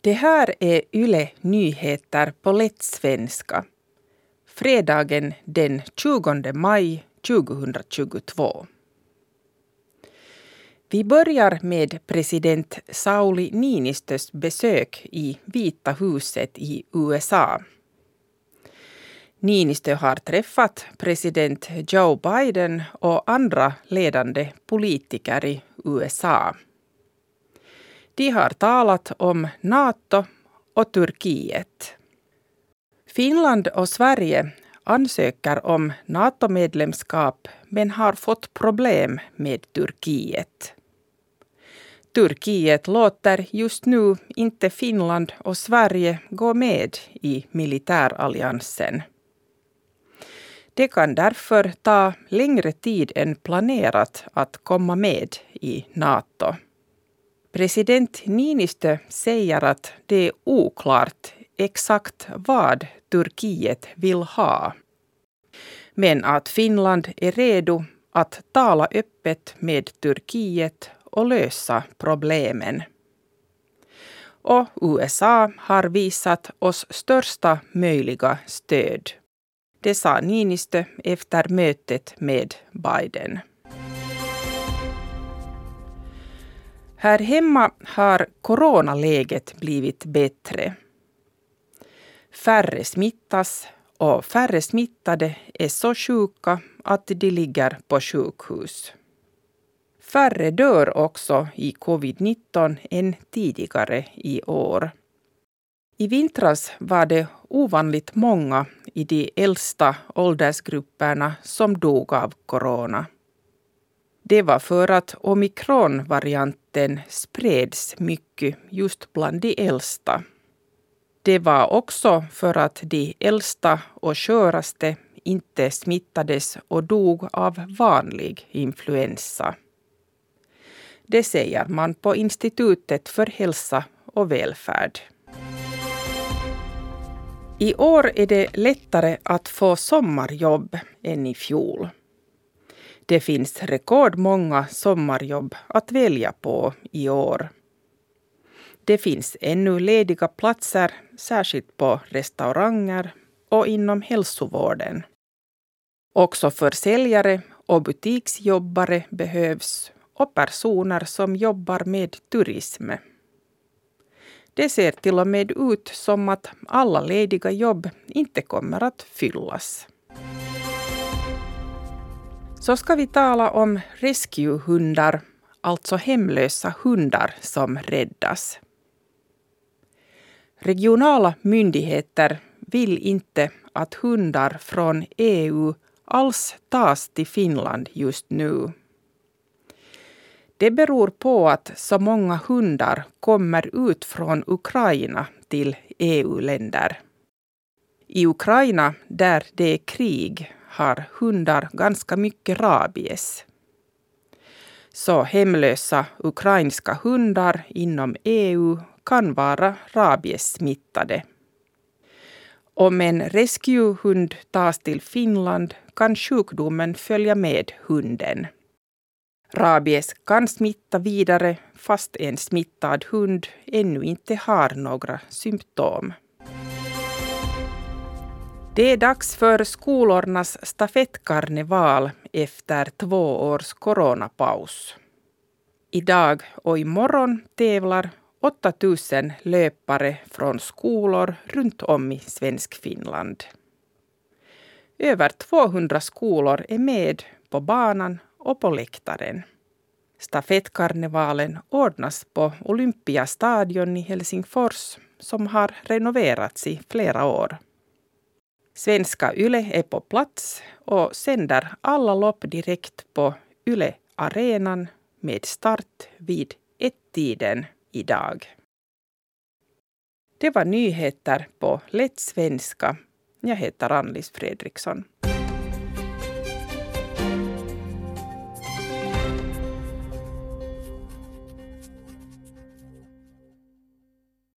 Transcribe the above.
Det här är Yle Nyheter på lättsvenska. Fredagen den 20 maj 2022. Vi börjar med president Sauli Niinistös besök i Vita huset i USA. Niinistö har träffat president Joe Biden och andra ledande politiker i USA. De har talat om NATO och Turkiet. Finland och Sverige ansöker om NATO-medlemskap men har fått problem med Turkiet. Turkiet låter just nu inte Finland och Sverige gå med i militäralliansen. Det kan därför ta längre tid än planerat att komma med i NATO. President Niinistö säger att det är oklart exakt vad Turkiet vill ha. Men att Finland är redo att tala öppet med Turkiet och lösa problemen. Och USA har visat oss största möjliga stöd. Det sa Niinistö efter mötet med Biden. Här hemma har coronaläget blivit bättre. Färre smittas och färre smittade är så sjuka att de ligger på sjukhus. Färre dör också i covid-19 än tidigare i år. I vintras var det ovanligt många i de äldsta åldersgrupperna som dog av corona. Det var för att omikronvarianten spreds mycket just bland de äldsta. Det var också för att de äldsta och sköraste inte smittades och dog av vanlig influensa. Det säger man på Institutet för hälsa och välfärd. I år är det lättare att få sommarjobb än i fjol. Det finns rekordmånga sommarjobb att välja på i år. Det finns ännu lediga platser, särskilt på restauranger och inom hälsovården. Också försäljare och butiksjobbare behövs och personer som jobbar med turism. Det ser till och med ut som att alla lediga jobb inte kommer att fyllas. Så ska vi tala om rescuehundar, alltså hemlösa hundar som räddas. Regionala myndigheter vill inte att hundar från EU alls tas till Finland just nu. Det beror på att så många hundar kommer ut från Ukraina till EU-länder. I Ukraina, där det är krig, har hundar ganska mycket rabies. Så hemlösa ukrainska hundar inom EU kan vara rabiessmittade. Om en rescuehund tas till Finland kan sjukdomen följa med hunden. Rabies kan smitta vidare fast en smittad hund ännu inte har några symptom. Det är dags för skolornas stafettkarneval efter 2 års coronapaus. Idag och imorgon tävlar 8000 löpare från skolor runt om i Svenskfinland. Över 200 skolor är med på banan och på läktaren. Stafettkarnevalen ordnas på Olympiastadion i Helsingfors som har renoverats i flera år. Svenska Yle är på plats och sänder alla lopp direkt på Yle Arenan med start vid 1-tiden idag. Det var nyheter på lättsvenska. Jag heter Ann-Lis Fredriksson.